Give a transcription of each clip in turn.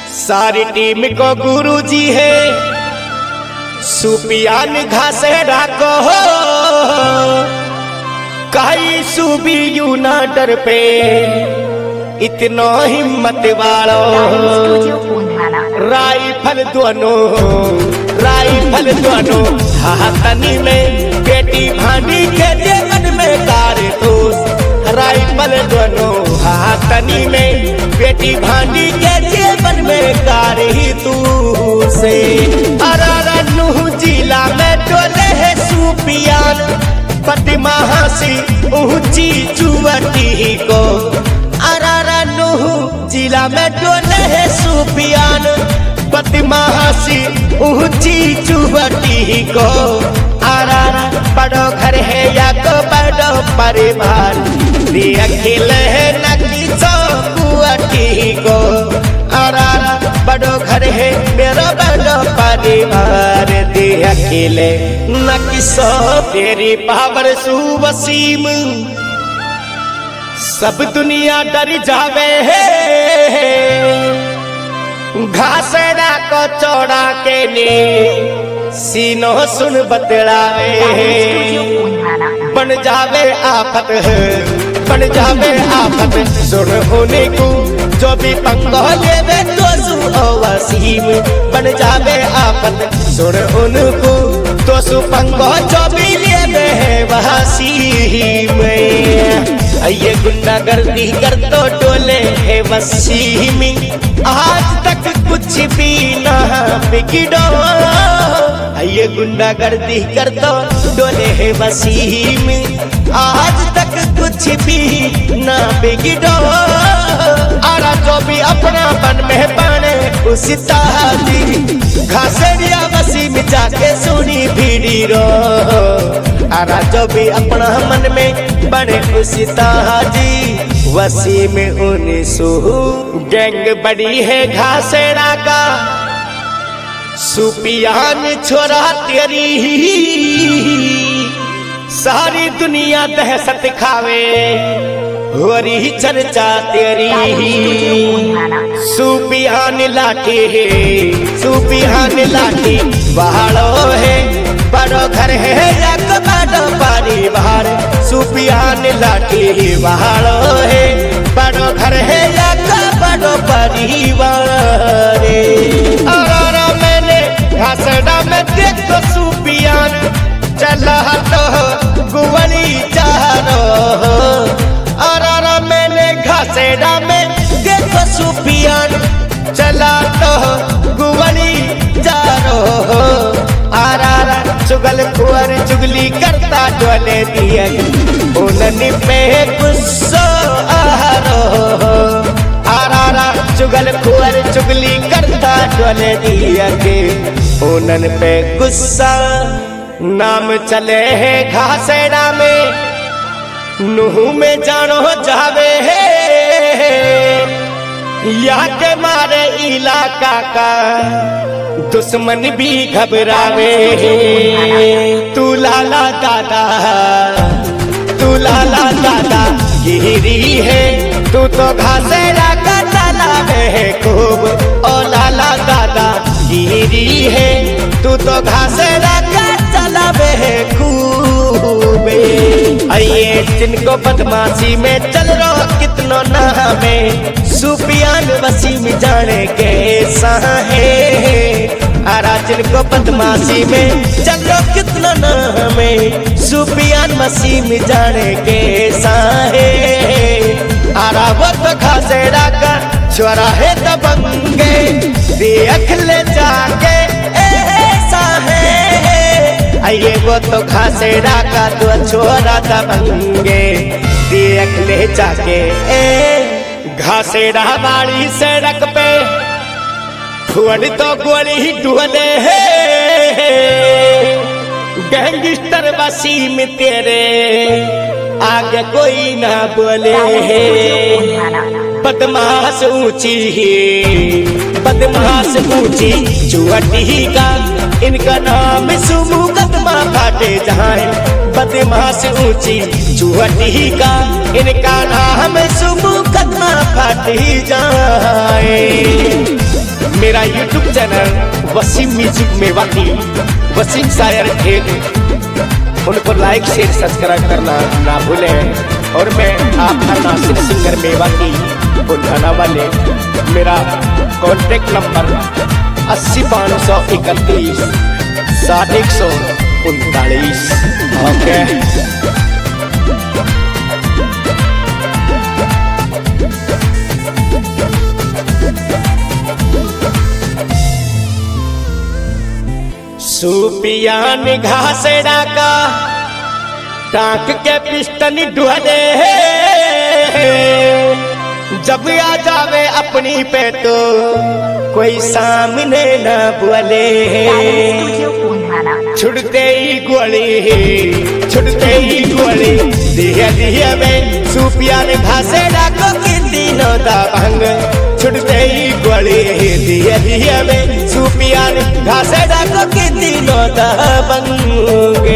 सारी टीम को गुरुजी है सुपियान घासेरा को कई सूबी यूनाइटेड पे इतना हिम्मत वालो राइफल दोनों हाथनी में बेटी भांडी के जेवन में कारतूस राइफल दोनों हाथनी में बेटी भांडी के जेवन में कारतूस अरारा जिला में डोले है सुपियान पटमहासी ऊंची चुवटी को अरारा जिला में डोले है सुपियान पटमहासी ऊंची चुवटी को अरारा बड़ो घर है या को बड़ो परिवार दिया खिले है नकी चौकुटी को अरारा बड़ो घर है मेरा बड़ो परिवार दिया खिले नकी सो तेरी पावर सुवसीम सब दुनिया डर जावे है घासेरा को चौड़ा के ने सीनो सुन बतलावे बन जावे आफत सुन होने को जो भी पंगो लेवे तो वसीम बन जावे आफत सुन उनको तो सु पंगो जो भी लेवे वसीम ये गुंडागर्दी कर तो टोले है वसीम आज तक कुछ भी ना बिगड़ो ये गुंडागर्दी कर तो डोले है वसीम आज तक कुछ भी ना बिगड़ो आरा जो भी अपना मन में बने उसी ताजी घासेरिया वसीम जाके सुनी भीड़ी रो आरा जो भी अपना मन में बने उसी ताजी वसीम उनिसु गैंग बड़ी है घासेरा का सुपियान छोरा तेरी सारी दुनिया दहशत खावे हो रही चर्चा तेरी सुपियान लाठी बहाड़ो है बड़ो घर है या बड़ो परिवार सुपियान लाठी बहाड़ो है बड़ो घर है या बड़ो परिवार घासेरा में देखो सुपियान चला तो गुवली चारो अरारा मैंने घासेरा में देखो सुपियान चला तो गुवली चारो अरारा चुगल कुंवर चुगली करता डोले दिया उन्होंने पे गुस्सा आरो आरारा चुगल कुंवर चुगली करता डोले दिया के उनन पे गुस्सा नाम चले है घासेरा में नूह में जानो जावे है या के मारे इलाका का दुश्मन भी घबरावे है तू लाला दादा गिरी है तू तो घासेरा का तालाबे है खूब ओ लाला दादा गिरी है तू तो घासेरा का तालाबे है खूब आइए जिनको बदमाशी में चल रहा कितनो नामे सुपियान वसीम जाने कैसा है आरा जिनको बदमाशी में चल रहा कितनो नामे सुपियान वसीम जाने कैसा है आरा वो तो घासेरा का छोरा है दबंगे देख ले जाके ऐसा है आइए वो तो घासेरा का तो छोरा दबंगे देख ले जाके घासेरा बाड़ी सड़क पे फुअड़ तो गोली डुले है गैंगस्टर वसीम तेरे आगे कोई ना बोले है बदमाश ऊंची चुवटी का इनका नाम सुमु कदमा काटे जाए बदमाश ऊंची चुवटी का इनका नाम सुमु कदमा काटे जाए मेरा YouTube channel Wasim music Mewati, Wasim Shayar ठेक, उनको लाइक शेयर सब्सक्राइब करना ना भूलें। और मैं आपका नासिर सिंगर मेवाती बुढ़ाना वाले, मेरा कॉन्टेक्ट नंबर 80 531 6139। ओके सूपियान घास डाका टाक के पिस्टन ढुले, जब आ जावे अपनी पे तो कोई सामने न बोले। छुड़ते ही गोली दिया दिया में सूपियान घास डाको के दिनों दा भंग। छुड़ते ही गोली दिया दिया में सूपियान घास डाको के दिनों दा भंगे।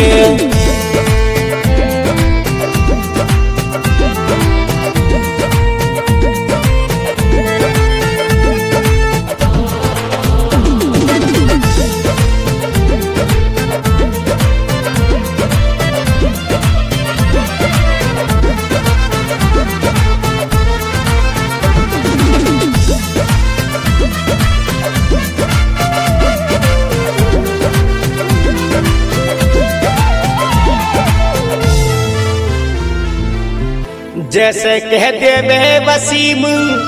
जैसे कह दे बे वसीम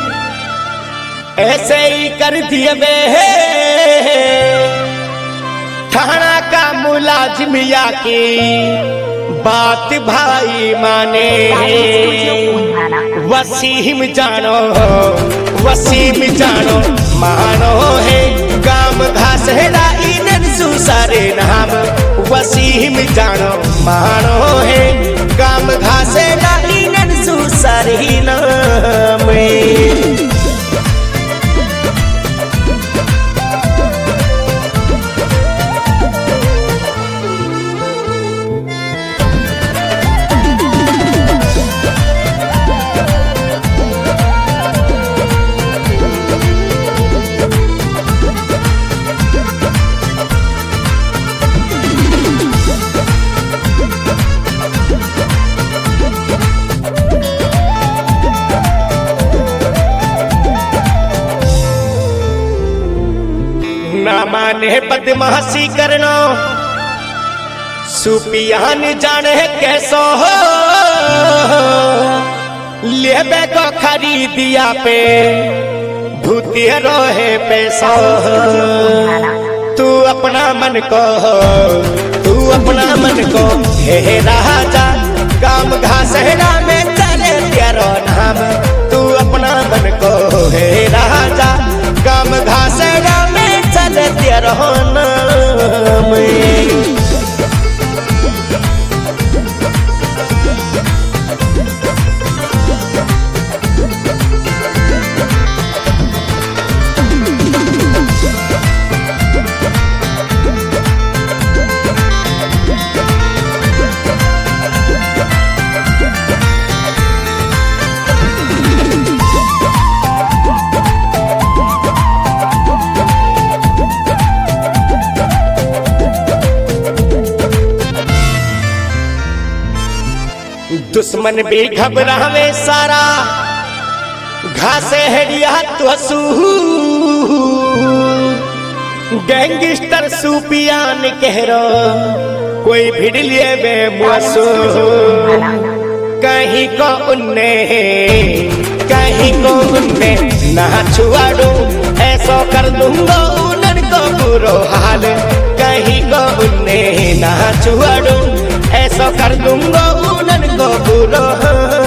ऐसे ही कर दिए बे, थाना का मुलाजिम की बात भाई माने। वसीम जानो मानो है गाम घासड़ा इन सारे नाम। वसीम जानो मानो है गाम घासड़ा सारी नाम। ना माने बदमाशी करना सूपियान जाने कैसो हो। लेबे को खरीदिया पे भूतिया रोहे पैसा। तू अपना मन को हे राजा काम घासड़ा में चले तेरो नाम। तू अपना मन को हे राजा काम घासड़ा में चले तेरो नाम। दुश्मन भी घबरावे सारा घासे हेडिया तो सूहू। गैंगस्टर सूपियान कहरो कोई भिड़ लिए बे मुआसू। कहीं को उनने ना छुआड़ू ऐसो कर दूंगा उनन को बुरो हाल। कहीं को उनने ना छुआड़ू ऐसो कर दूंगा उनन को बुरो हाल।